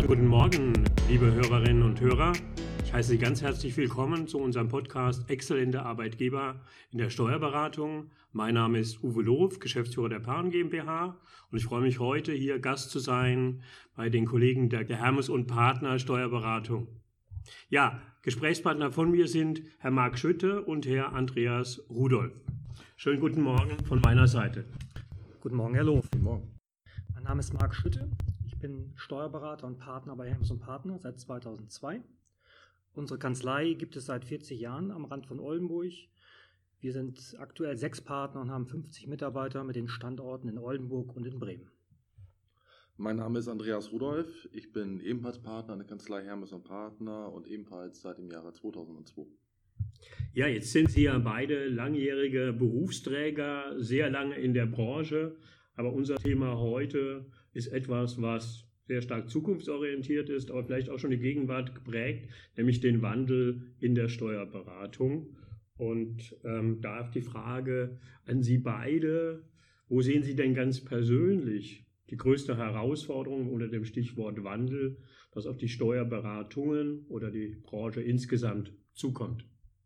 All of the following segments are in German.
Guten Morgen, liebe Hörerinnen und Hörer. Ich heiße Sie ganz herzlich willkommen zu unserem Podcast Exzellente Arbeitgeber in der Steuerberatung. Mein Name ist Uwe Loof, Geschäftsführer der Paaren GmbH, und ich freue mich heute hier Gast zu sein bei den Kollegen der Hermes und Partner Steuerberatung. Ja, Gesprächspartner von mir sind Herr Marc Schütte und Herr Andreas Rudolph. Schönen guten Morgen von meiner Seite. Guten Morgen, Herr Loof. Guten Morgen. Mein Name ist Marc Schütte. Ich bin Steuerberater und Partner bei Hermes und Partner seit 2002. Unsere Kanzlei gibt es seit 40 Jahren am Rand von Oldenburg. Wir sind aktuell 6 Partner und haben 50 Mitarbeiter mit den Standorten in Oldenburg und in Bremen. Mein Name ist Andreas Rudolph. Ich bin ebenfalls Partner in der Kanzlei Hermes und Partner und ebenfalls seit dem Jahre 2002. Ja, jetzt sind Sie ja beide langjährige Berufsträger, sehr lange in der Branche. Aber unser Thema heute ist etwas, was sehr stark zukunftsorientiert ist, aber vielleicht auch schon die Gegenwart geprägt, nämlich den Wandel in der Steuerberatung. Und da die Frage an Sie beide: Wo sehen Sie denn ganz persönlich die größte Herausforderung unter dem Stichwort Wandel, das auf die Steuerberatungen oder die Branche insgesamt zukommt?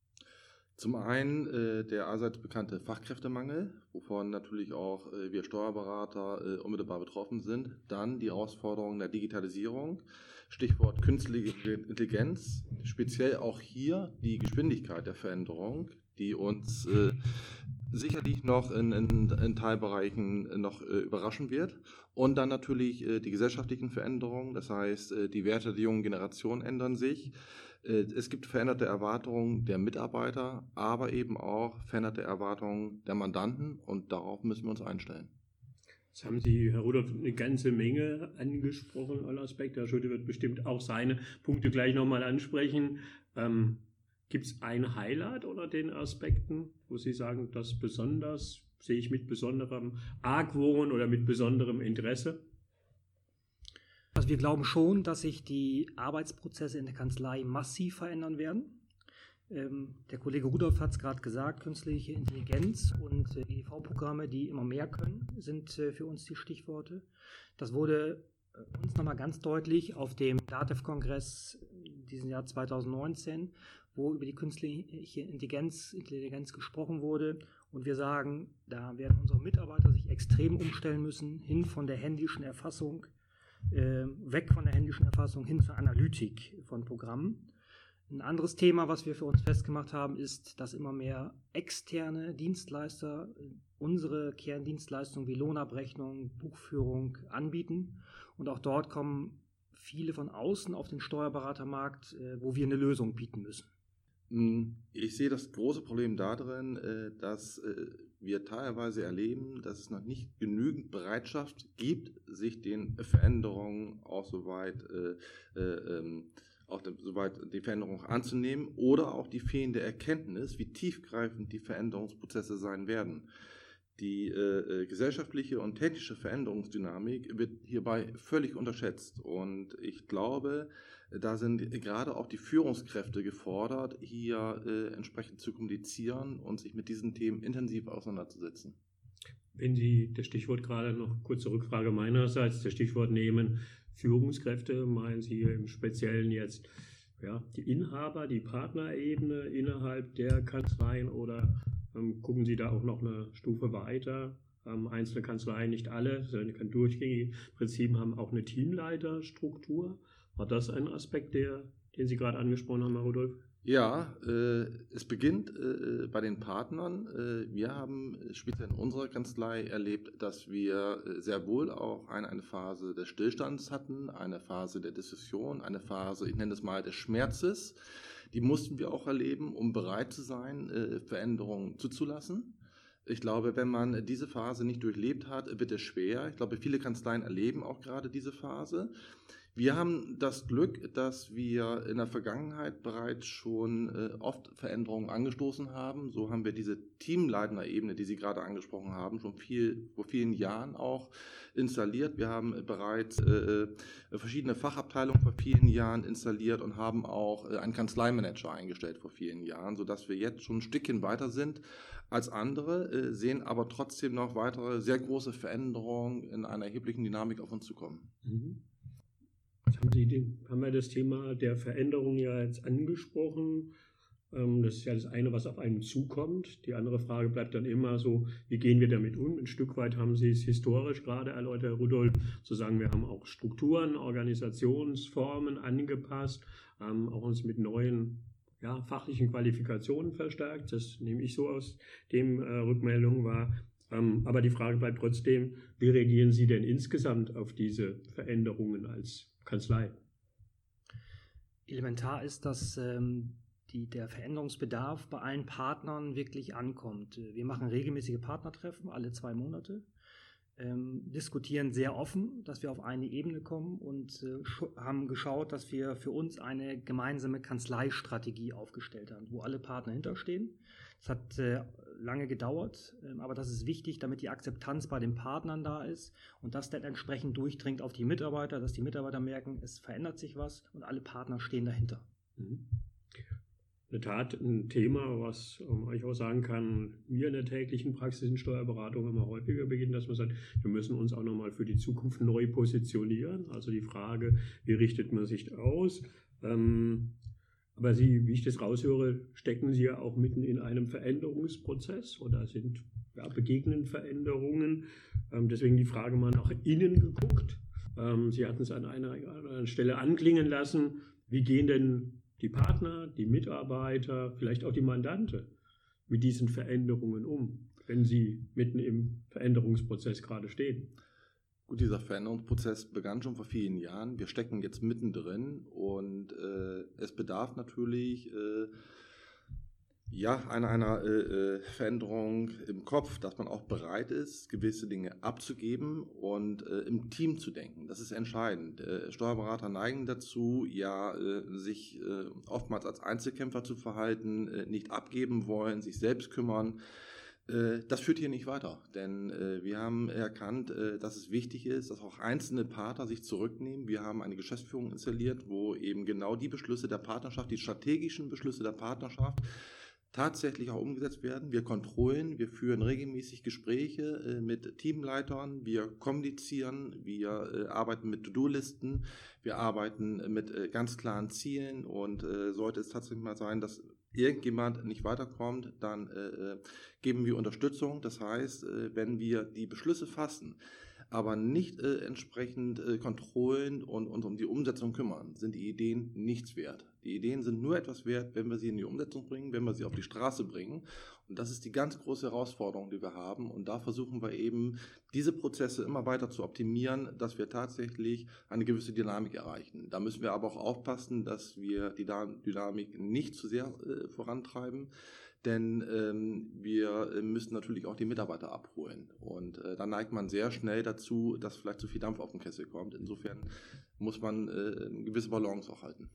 Zum einen der allseits bekannte Fachkräftemangel, wovon natürlich auch wir Steuerberater unmittelbar betroffen sind. Dann die Herausforderung der Digitalisierung, Stichwort künstliche Intelligenz, speziell auch hier die Geschwindigkeit der Veränderung, die uns sicherlich noch in Teilbereichen noch überraschen wird. Und dann natürlich die gesellschaftlichen Veränderungen, das heißt, die Werte der jungen Generation ändern sich. Es gibt veränderte Erwartungen der Mitarbeiter, aber eben auch veränderte Erwartungen der Mandanten, und darauf müssen wir uns einstellen. Jetzt haben Sie, Herr Rudolph, eine ganze Menge angesprochen, alle Aspekte. Herr Schütte wird bestimmt auch seine Punkte gleich nochmal ansprechen. Gibt es ein Highlight oder den Aspekten, wo Sie sagen, das besonders sehe ich mit besonderem Argwohn oder mit besonderem Interesse? Also wir glauben schon, dass sich die Arbeitsprozesse in der Kanzlei massiv verändern werden. Der Kollege Rudolph hat es gerade gesagt, künstliche Intelligenz und EDV-Programme, die immer mehr können, sind für uns die Stichworte. Das wurde uns nochmal ganz deutlich auf dem DATEV-Kongress diesen Jahr 2019, wo über die künstliche Intelligenz gesprochen wurde. Und wir sagen, da werden unsere Mitarbeiter sich extrem umstellen müssen, hin von der händischen Erfassung, weg von der händischen Erfassung hin zur Analytik von Programmen. Ein anderes Thema, was wir für uns festgemacht haben, ist, dass immer mehr externe Dienstleister unsere Kerndienstleistungen wie Lohnabrechnung, Buchführung anbieten. Und auch dort kommen viele von außen auf den Steuerberatermarkt, wo wir eine Lösung bieten müssen. Ich sehe das große Problem darin, dass wir teilweise erleben, dass es noch nicht genügend Bereitschaft gibt, sich den Veränderungen auch soweit die Veränderung anzunehmen, oder auch die fehlende Erkenntnis, wie tiefgreifend die Veränderungsprozesse sein werden. Die gesellschaftliche und technische Veränderungsdynamik wird hierbei völlig unterschätzt, und ich glaube, da sind gerade auch die Führungskräfte gefordert, hier entsprechend zu kommunizieren und sich mit diesen Themen intensiv auseinanderzusetzen. Wenn Sie das Stichwort gerade noch, kurze Rückfrage meinerseits, das Stichwort nehmen, Führungskräfte, meinen Sie im Speziellen jetzt die Inhaber, die Partnerebene innerhalb der Kanzleien, oder gucken Sie da auch noch eine Stufe weiter? Einzelne Kanzleien, nicht alle, sondern kein durchgängiges Prinzip, haben auch eine Teamleiterstruktur. War das ein Aspekt, den Sie gerade angesprochen haben, Herr Rudolph? Ja, es beginnt bei den Partnern. Wir haben speziell in unserer Kanzlei erlebt, dass wir sehr wohl auch eine Phase des Stillstands hatten, eine Phase der Diskussion, eine Phase, ich nenne es mal, des Schmerzes. Die mussten wir auch erleben, um bereit zu sein, Veränderungen zuzulassen. Ich glaube, wenn man diese Phase nicht durchlebt hat, wird es schwer. Ich glaube, viele Kanzleien erleben auch gerade diese Phase. Wir haben das Glück, dass wir in der Vergangenheit bereits schon oft Veränderungen angestoßen haben. So haben wir diese Teamleiterebene, die Sie gerade angesprochen haben, schon vor vielen Jahren auch installiert. Wir haben bereits verschiedene Fachabteilungen vor vielen Jahren installiert und haben auch einen Kanzleimanager eingestellt vor vielen Jahren, sodass wir jetzt schon ein Stückchen weiter sind als andere, sehen aber trotzdem noch weitere sehr große Veränderungen in einer erheblichen Dynamik auf uns zukommen. Mhm. Haben wir das Thema der Veränderung ja jetzt angesprochen. Das ist ja das eine, was auf einen zukommt. Die andere Frage bleibt dann immer so, wie gehen wir damit um? Ein Stück weit haben Sie es historisch gerade erläutert, Herr Rudolph, zu sagen, wir haben auch Strukturen, Organisationsformen angepasst, auch uns mit neuen fachlichen Qualifikationen verstärkt. Das nehme ich so aus den Rückmeldungen wahr. Aber die Frage bleibt trotzdem, wie reagieren Sie denn insgesamt auf diese Veränderungen als Kanzlei? Elementar ist, dass der Veränderungsbedarf bei allen Partnern wirklich ankommt. Wir machen regelmäßige Partnertreffen, alle 2 Monate, diskutieren sehr offen, dass wir auf eine Ebene kommen und haben geschaut, dass wir für uns eine gemeinsame Kanzleistrategie aufgestellt haben, wo alle Partner hinterstehen. Das hat lange gedauert, aber das ist wichtig, damit die Akzeptanz bei den Partnern da ist und das dann entsprechend durchdringt auf die Mitarbeiter, dass die Mitarbeiter merken, es verändert sich was und alle Partner stehen dahinter. In der Tat ein Thema, was ich auch sagen kann, wir in der täglichen Praxis in Steuerberatung immer häufiger beginnen, dass man sagt, wir müssen uns auch nochmal für die Zukunft neu positionieren. Also die Frage, wie richtet man sich aus? Aber Sie, wie ich das raushöre, stecken Sie ja auch mitten in einem Veränderungsprozess oder begegnen Veränderungen. Deswegen die Frage mal nach innen geguckt. Sie hatten es an einer Stelle anklingen lassen. Wie gehen denn die Partner, die Mitarbeiter, vielleicht auch die Mandante mit diesen Veränderungen um, wenn sie mitten im Veränderungsprozess gerade stehen? Gut, dieser Veränderungsprozess begann schon vor vielen Jahren. Wir stecken jetzt mittendrin und es bedarf natürlich einer Veränderung im Kopf, dass man auch bereit ist, gewisse Dinge abzugeben und im Team zu denken. Das ist entscheidend. Steuerberater neigen dazu, sich oftmals als Einzelkämpfer zu verhalten, nicht abgeben wollen, sich selbst kümmern. Das führt hier nicht weiter, denn wir haben erkannt, dass es wichtig ist, dass auch einzelne Partner sich zurücknehmen. Wir haben eine Geschäftsführung installiert, wo eben genau die Beschlüsse der Partnerschaft, die strategischen Beschlüsse der Partnerschaft tatsächlich auch umgesetzt werden. Wir kontrollieren, wir führen regelmäßig Gespräche mit Teamleitern, wir kommunizieren, wir arbeiten mit To-Do-Listen, wir arbeiten mit ganz klaren Zielen und sollte es tatsächlich mal sein, dass irgendjemand nicht weiterkommt, dann geben wir Unterstützung. Das heißt, wenn wir die Beschlüsse fassen, aber nicht entsprechend kontrollen und uns um die Umsetzung kümmern, sind die Ideen nichts wert. Die Ideen sind nur etwas wert, wenn wir sie in die Umsetzung bringen, wenn wir sie auf die Straße bringen. Und das ist die ganz große Herausforderung, die wir haben. Und da versuchen wir eben, diese Prozesse immer weiter zu optimieren, dass wir tatsächlich eine gewisse Dynamik erreichen. Da müssen wir aber auch aufpassen, dass wir die Dynamik nicht zu sehr vorantreiben. Denn wir müssen natürlich auch die Mitarbeiter abholen. Und da neigt man sehr schnell dazu, dass vielleicht zu viel Dampf auf den Kessel kommt. Insofern muss man eine gewisse Balance auch halten.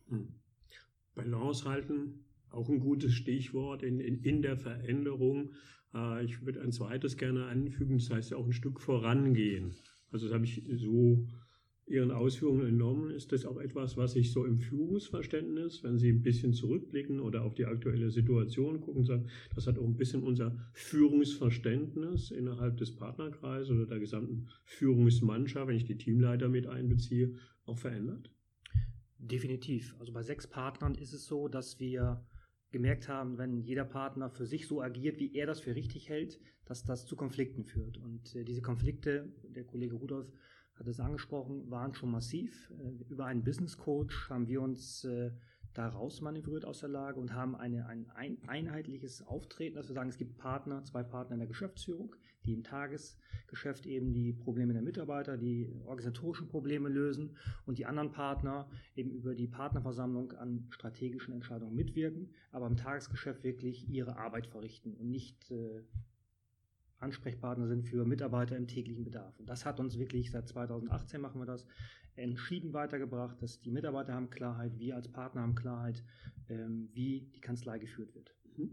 Balance halten, auch ein gutes Stichwort in der Veränderung. Ich würde ein zweites gerne anfügen, das heißt ja auch ein Stück vorangehen. Also das habe ich so Ihren Ausführungen entnommen. Ist das auch etwas, was sich so im Führungsverständnis, wenn Sie ein bisschen zurückblicken oder auf die aktuelle Situation gucken, sagen, das hat auch ein bisschen unser Führungsverständnis innerhalb des Partnerkreises oder der gesamten Führungsmannschaft, wenn ich die Teamleiter mit einbeziehe, auch verändert? Definitiv. Also bei 6 Partnern ist es so, dass wir gemerkt haben, wenn jeder Partner für sich so agiert, wie er das für richtig hält, dass das zu Konflikten führt. Und diese Konflikte, der Kollege Rudolph hat es angesprochen, waren schon massiv. Über einen Business Coach haben wir uns da rausmanövriert aus der Lage und haben ein einheitliches Auftreten, dass wir sagen, es gibt 2 Partner in der Geschäftsführung, die im Tagesgeschäft eben die Probleme der Mitarbeiter, die organisatorischen Probleme lösen und die anderen Partner eben über die Partnerversammlung an strategischen Entscheidungen mitwirken, aber im Tagesgeschäft wirklich ihre Arbeit verrichten und nicht Ansprechpartner sind für Mitarbeiter im täglichen Bedarf. Und das hat uns wirklich, seit 2018 machen wir das, entschieden weitergebracht, dass die Mitarbeiter haben Klarheit, wir als Partner haben Klarheit, wie die Kanzlei geführt wird.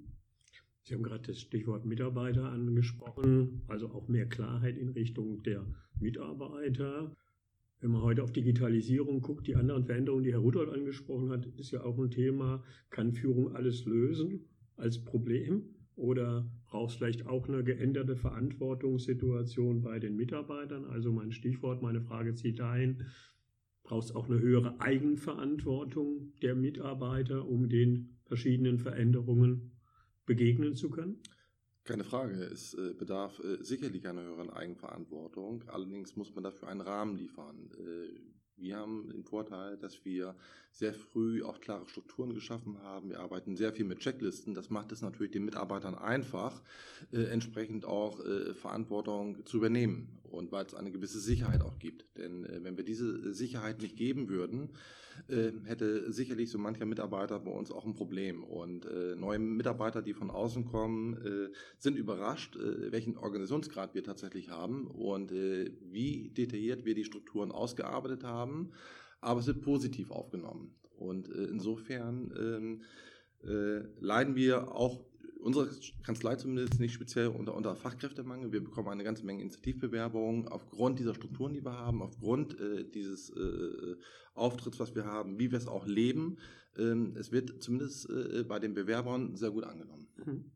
Sie haben gerade das Stichwort Mitarbeiter angesprochen, also auch mehr Klarheit in Richtung der Mitarbeiter. Wenn man heute auf Digitalisierung guckt, die anderen Veränderungen, die Herr Rudolph angesprochen hat, ist ja auch ein Thema, kann Führung alles lösen als Problem? Oder braucht es vielleicht auch eine geänderte Verantwortungssituation bei den Mitarbeitern? Also mein Stichwort, meine Frage zieht dahin, braucht es auch eine höhere Eigenverantwortung der Mitarbeiter, um den verschiedenen Veränderungen begegnen zu können? Keine Frage, es bedarf sicherlich einer höheren Eigenverantwortung, allerdings muss man dafür einen Rahmen liefern. Wir haben den Vorteil, dass wir sehr früh auch klare Strukturen geschaffen haben. Wir arbeiten sehr viel mit Checklisten. Das macht es natürlich den Mitarbeitern einfach, entsprechend auch Verantwortung zu übernehmen und weil es eine gewisse Sicherheit auch gibt. Denn wenn wir diese Sicherheit nicht geben würden, hätte sicherlich so mancher Mitarbeiter bei uns auch ein Problem. Und neue Mitarbeiter, die von außen kommen, sind überrascht, welchen Organisationsgrad wir tatsächlich haben und wie detailliert wir die Strukturen ausgearbeitet haben. Aber es wird positiv aufgenommen. Und insofern leiden wir auch, unsere Kanzlei zumindest, nicht speziell unter Fachkräftemangel. Wir bekommen eine ganze Menge Initiativbewerbungen aufgrund dieser Strukturen, die wir haben, aufgrund dieses Auftritts, was wir haben, wie wir es auch leben. Es wird zumindest bei den Bewerbern sehr gut angenommen.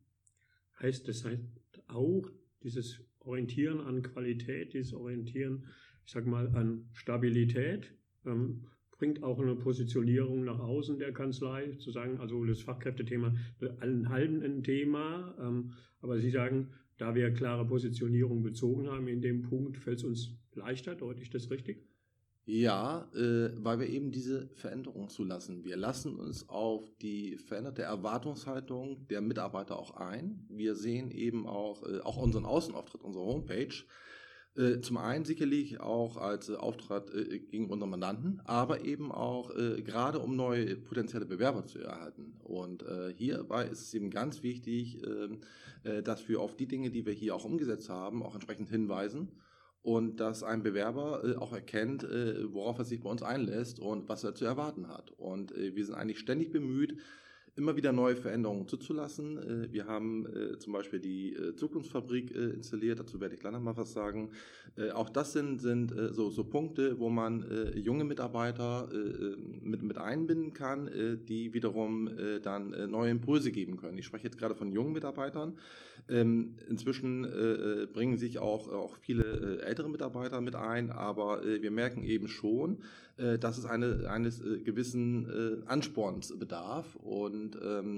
Das heißt auch, dieses Orientieren an Qualität, dieses Orientieren, ich sag mal, an Stabilität, bringt auch eine Positionierung nach außen der Kanzlei, zu sagen, also das Fachkräftethema allen halben ein Thema, aber Sie sagen, da wir klare Positionierung bezogen haben in dem Punkt, fällt es uns leichter, deute ich das richtig? Ja, weil wir eben diese Veränderung zulassen. Wir lassen uns auf die veränderte Erwartungshaltung der Mitarbeiter auch ein. Wir sehen eben auch unseren Außenauftritt, unsere Homepage, zum einen sicherlich auch als Auftrag gegen unsere Mandanten, aber eben auch gerade um neue potenzielle Bewerber zu erhalten. Und hierbei ist es eben ganz wichtig, dass wir auf die Dinge, die wir hier auch umgesetzt haben, auch entsprechend hinweisen und dass ein Bewerber auch erkennt, worauf er sich bei uns einlässt und was er zu erwarten hat. Und wir sind eigentlich ständig bemüht, immer wieder neue Veränderungen zuzulassen. Wir haben zum Beispiel die Zukunftsfabrik installiert, dazu werde ich gleich noch mal was sagen. Auch das sind so Punkte, wo man junge Mitarbeiter mit einbinden kann, die wiederum dann neue Impulse geben können. Ich spreche jetzt gerade von jungen Mitarbeitern. Inzwischen bringen sich auch viele ältere Mitarbeiter mit ein, aber wir merken eben schon, dass es eines gewissen Ansporns bedarf und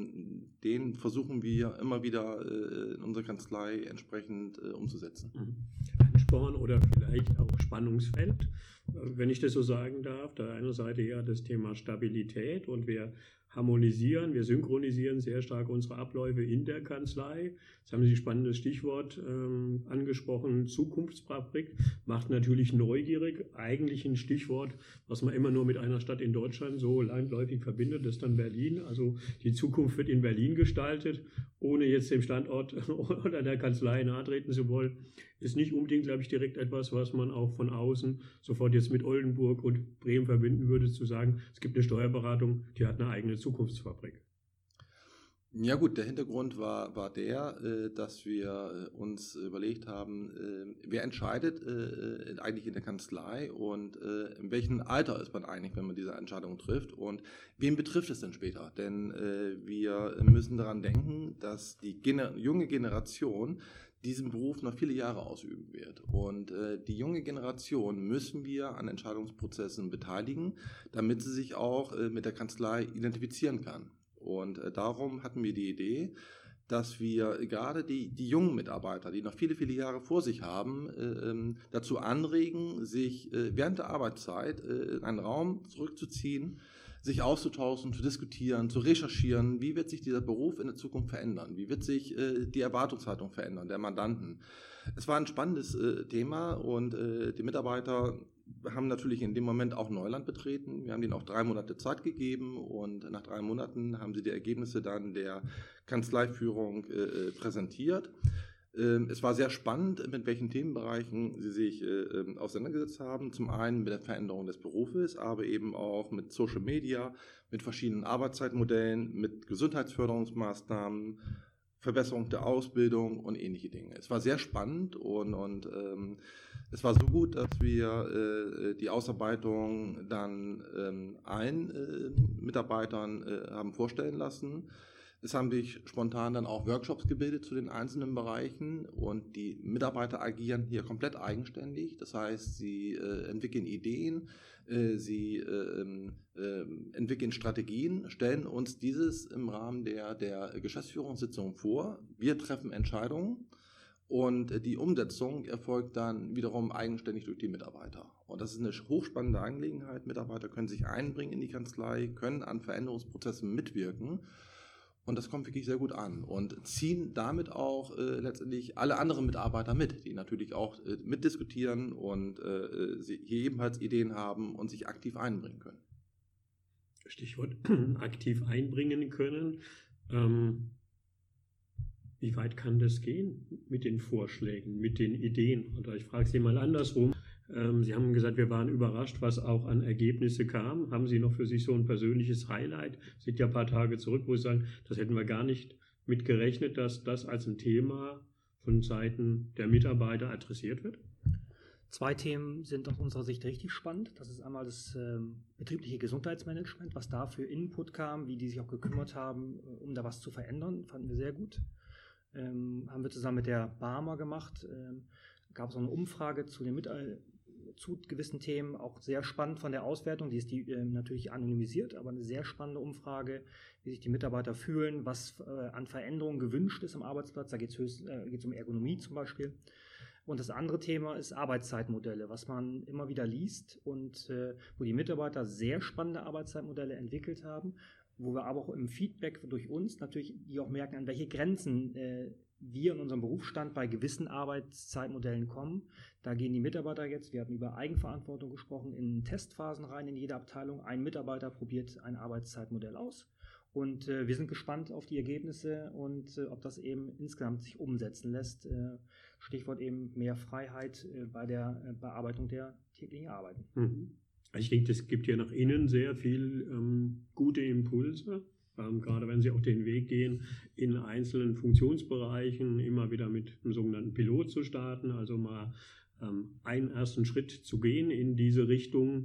den versuchen wir immer wieder in unserer Kanzlei entsprechend umzusetzen. Ansporn oder vielleicht auch Spannungsfeld, wenn ich das so sagen darf. Da einer Seite ja das Thema Stabilität und wir harmonisieren, wir synchronisieren sehr stark unsere Abläufe in der Kanzlei. Jetzt haben Sie ein spannendes Stichwort angesprochen, Zukunftsfabrik, macht natürlich neugierig, eigentlich ein Stichwort, was man immer nur mit einer Stadt in Deutschland so landläufig verbindet, das ist dann Berlin. Also die Zukunft wird in Berlin gestaltet, ohne jetzt dem Standort oder der Kanzlei nahtreten zu wollen. Ist nicht unbedingt, glaube ich, direkt etwas, was man auch von außen sofort jetzt mit Oldenburg und Bremen verbinden würde, zu sagen, es gibt eine Steuerberatung, die hat eine eigene Zukunftsfabrik. Ja gut, der Hintergrund war der, dass wir uns überlegt haben, wer entscheidet eigentlich in der Kanzlei und in welchem Alter ist man eigentlich, wenn man diese Entscheidung trifft und wen betrifft es denn später? Denn wir müssen daran denken, dass die junge Generation diesen Beruf noch viele Jahre ausüben wird. Und die junge Generation müssen wir an Entscheidungsprozessen beteiligen, damit sie sich auch mit der Kanzlei identifizieren kann. Und darum hatten wir die Idee, dass wir gerade die jungen Mitarbeiter, die noch viele, viele Jahre vor sich haben, dazu anregen, sich während der Arbeitszeit in einen Raum zurückzuziehen, sich auszutauschen, zu diskutieren, zu recherchieren, wie wird sich dieser Beruf in der Zukunft verändern, wie wird sich die Erwartungshaltung verändern der Mandanten. Es war ein spannendes Thema und die Mitarbeiter haben natürlich in dem Moment auch Neuland betreten. Wir haben denen auch 3 Monate Zeit gegeben und nach 3 Monaten haben sie die Ergebnisse dann der Kanzleiführung präsentiert. Es war sehr spannend, mit welchen Themenbereichen sie sich auseinandergesetzt haben. Zum einen mit der Veränderung des Berufes, aber eben auch mit Social Media, mit verschiedenen Arbeitszeitmodellen, mit Gesundheitsförderungsmaßnahmen, Verbesserung der Ausbildung und ähnliche Dinge. Es war sehr spannend und es war so gut, dass wir die Ausarbeitung dann allen Mitarbeitern haben vorstellen lassen. Es haben sich spontan dann auch Workshops gebildet zu den einzelnen Bereichen und die Mitarbeiter agieren hier komplett eigenständig. Das heißt, sie entwickeln Ideen, sie entwickeln Strategien, stellen uns dieses im Rahmen der Geschäftsführungssitzung vor. Wir treffen Entscheidungen und die Umsetzung erfolgt dann wiederum eigenständig durch die Mitarbeiter. Und das ist eine hochspannende Angelegenheit. Mitarbeiter können sich einbringen in die Kanzlei, können an Veränderungsprozessen mitwirken. Und das kommt wirklich sehr gut an und ziehen damit auch letztendlich alle anderen Mitarbeiter mit, die natürlich auch mitdiskutieren und sie hier ebenfalls Ideen haben und sich aktiv einbringen können. Stichwort aktiv einbringen können. Wie weit kann das gehen mit den Vorschlägen, mit den Ideen? Oder ich frage Sie mal andersrum. Sie haben gesagt, wir waren überrascht, was auch an Ergebnisse kam. Haben Sie noch für sich so ein persönliches Highlight? Es liegt ja ein paar Tage zurück, wo Sie sagen, das hätten wir gar nicht mit gerechnet, dass das als ein Thema von Seiten der Mitarbeiter adressiert wird? 2 Themen sind aus unserer Sicht richtig spannend. Das ist einmal das betriebliche Gesundheitsmanagement, was da für Input kam, wie die sich auch gekümmert haben, um da was zu verändern, fanden wir sehr gut. Haben wir zusammen mit der Barmer gemacht. Gab es auch eine Umfrage zu gewissen Themen, auch sehr spannend von der Auswertung, die ist natürlich anonymisiert, aber eine sehr spannende Umfrage, wie sich die Mitarbeiter fühlen, was an Veränderungen gewünscht ist am Arbeitsplatz. Da geht es um Ergonomie zum Beispiel. Und das andere Thema ist Arbeitszeitmodelle, was man immer wieder liest und wo die Mitarbeiter sehr spannende Arbeitszeitmodelle entwickelt haben, wo wir aber auch im Feedback durch uns natürlich die auch merken, an welche Grenzen wir in unserem Berufsstand bei gewissen Arbeitszeitmodellen kommen. Da gehen die Mitarbeiter jetzt, wir hatten über Eigenverantwortung gesprochen, in Testphasen rein in jede Abteilung. Ein Mitarbeiter probiert ein Arbeitszeitmodell aus und wir sind gespannt auf die Ergebnisse und ob das eben insgesamt sich umsetzen lässt. Stichwort eben mehr Freiheit bei der Bearbeitung der täglichen Arbeiten. Ich denke, es gibt ja nach innen sehr viel gute Impulse. Gerade wenn Sie auch den Weg gehen, in einzelnen Funktionsbereichen immer wieder mit einem sogenannten Pilot zu starten, also mal einen ersten Schritt zu gehen in diese Richtung.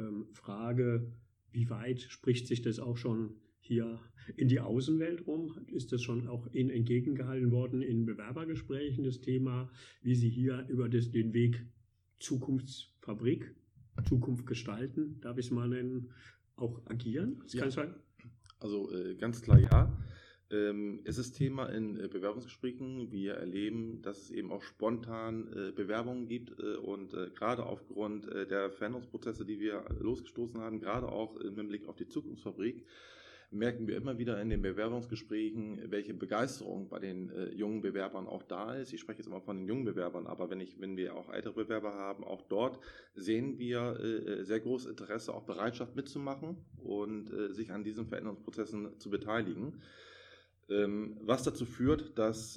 Frage, wie weit spricht sich das auch schon hier in die Außenwelt rum? Ist das schon auch Ihnen entgegengehalten worden in Bewerbergesprächen, das Thema, wie Sie hier über den Weg Zukunftsfabrik, Zukunft gestalten, darf ich es mal nennen, auch agieren? Das kann sein? Also ganz klar ja. Es ist Thema in Bewerbungsgesprächen. Wir erleben, dass es eben auch spontan Bewerbungen gibt und gerade aufgrund der Veränderungsprozesse, die wir losgestoßen haben, gerade auch mit Blick auf die Zukunftsfabrik, merken wir immer wieder in den Bewerbungsgesprächen, welche Begeisterung bei den jungen Bewerbern auch da ist. Ich spreche jetzt immer von den jungen Bewerbern, aber wenn wir auch ältere Bewerber haben, auch dort sehen wir sehr großes Interesse, auch Bereitschaft mitzumachen und sich an diesen Veränderungsprozessen zu beteiligen. Was dazu führt, dass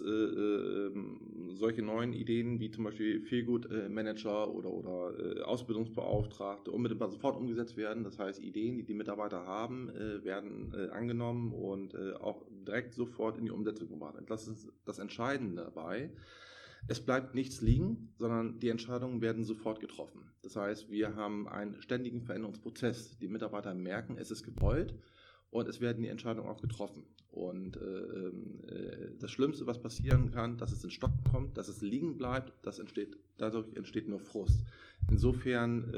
solche neuen Ideen wie zum Beispiel Feelgood-Manager oder Ausbildungsbeauftragte unmittelbar sofort umgesetzt werden. Das heißt, Ideen, die die Mitarbeiter haben, werden angenommen und auch direkt sofort in die Umsetzung gebracht. Das ist das Entscheidende dabei. Es bleibt nichts liegen, sondern die Entscheidungen werden sofort getroffen. Das heißt, wir haben einen ständigen Veränderungsprozess. Die Mitarbeiter merken, es ist gewollt. Und es werden die Entscheidungen auch getroffen. Und das Schlimmste, was passieren kann, dass es in Stocken kommt, dass es liegen bleibt, dadurch entsteht nur Frust. Insofern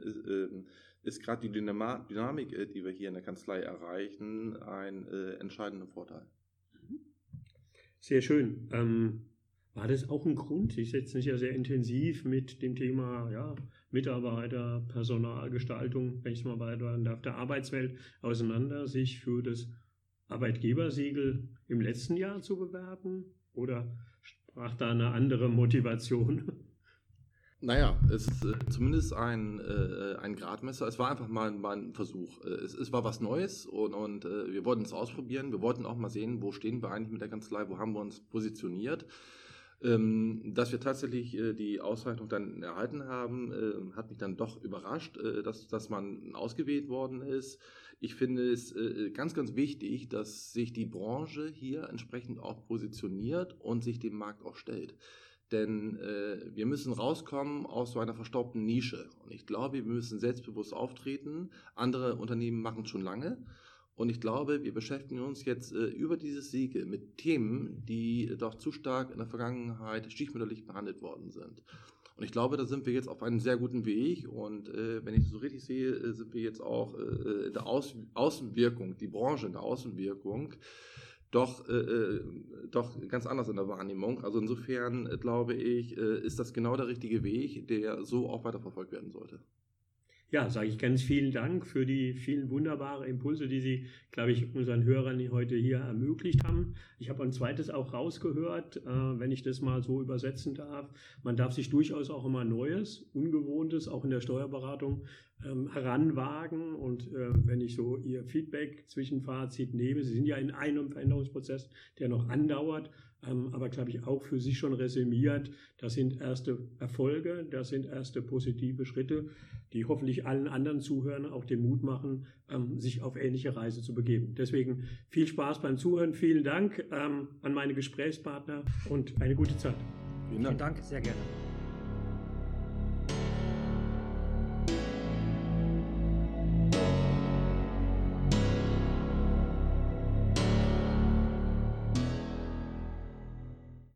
ist gerade die Dynamik, die wir hier in der Kanzlei erreichen, ein entscheidender Vorteil. Sehr schön. War das auch ein Grund? Sie setzen sich ja sehr intensiv mit dem Thema Mitarbeiter, Personalgestaltung, wenn ich es mal weiterhin darf, der Arbeitswelt auseinander, sich für das Arbeitgebersiegel im letzten Jahr zu bewerben? Oder sprach da eine andere Motivation? Naja, es ist zumindest ein Gradmesser. Es war einfach mal ein Versuch. Es war was Neues und wir wollten es ausprobieren. Wir wollten auch mal sehen, wo stehen wir eigentlich mit der Kanzlei, wo haben wir uns positioniert. Dass wir tatsächlich die Auszeichnung dann erhalten haben, hat mich dann doch überrascht, dass man ausgewählt worden ist. Ich finde es ganz, ganz wichtig, dass sich die Branche hier entsprechend auch positioniert und sich dem Markt auch stellt. Denn wir müssen rauskommen aus so einer verstaubten Nische. Und ich glaube, wir müssen selbstbewusst auftreten. Andere Unternehmen machen es schon lange. Und ich glaube, wir beschäftigen uns jetzt über dieses Siegel mit Themen, die doch zu stark in der Vergangenheit stiefmütterlich behandelt worden sind. Und ich glaube, da sind wir jetzt auf einem sehr guten Weg. Und wenn ich es so richtig sehe, sind wir jetzt auch in der Außenwirkung, die Branche in der Außenwirkung, doch ganz anders in der Wahrnehmung. Also insofern, glaube ich, ist das genau der richtige Weg, der so auch weiterverfolgt werden sollte. Ja, sage ich ganz vielen Dank für die vielen wunderbaren Impulse, die Sie, glaube ich, unseren Hörern heute hier ermöglicht haben. Ich habe ein zweites auch rausgehört, wenn ich das mal so übersetzen darf. Man darf sich durchaus auch immer Neues, Ungewohntes, auch in der Steuerberatung heranwagen. Und wenn ich so Ihr Feedback, Zwischenfazit nehme, Sie sind ja in einem Veränderungsprozess, der noch andauert, aber glaube ich auch für sich schon resümiert. Das sind erste Erfolge, das sind erste positive Schritte, die hoffentlich allen anderen Zuhörern auch den Mut machen, sich auf ähnliche Reise zu begeben. Deswegen viel Spaß beim Zuhören, vielen Dank an meine Gesprächspartner und eine gute Zeit. Vielen Dank, sehr gerne.